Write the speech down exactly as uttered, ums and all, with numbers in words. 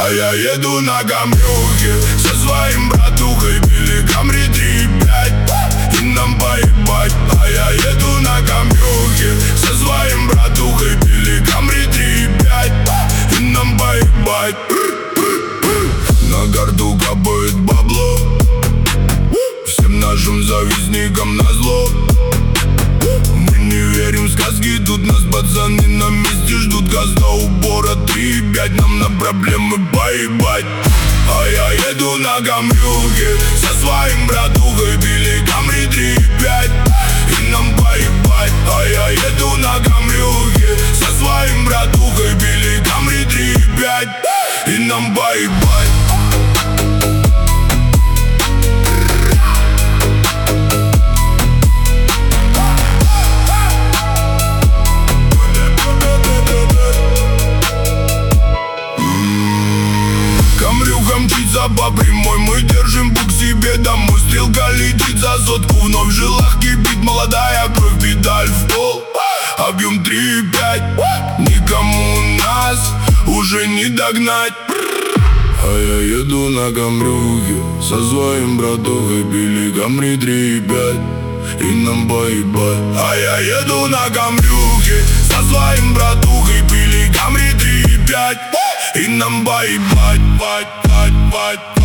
А я еду на Камрюхе со своим братухой, пили Камри три пять и нам поебать. А я еду на Камрюхе со своим братухой, пили Камри три пять и нам поебать. На карту капает бабло всем нашим завистникам назло. Мы не верим в сказки, тут нас пацаны на месте ждут. Газ до убора три пять, нам на проблемы поебать. А я еду на Камрюхе со своим братухой, пили Камри три пять и нам поебать. А я еду на Камрюхе со своим братухой, пили Камри три пять и нам поебать. Камрюха мчится по прямой, мы держим пук себе домой. Стрелка летит за сотку, вновь в жилах кипит молодая кровь. Педаль в пол, объем три пять, никому нас уже не догнать. А я еду на Камрюхе со своим братухой, пили Камри три пять и нам поебать. А я еду на Камрюхе со своим братухой, пили Камри три пять и нам поебать, бать, бать, бать.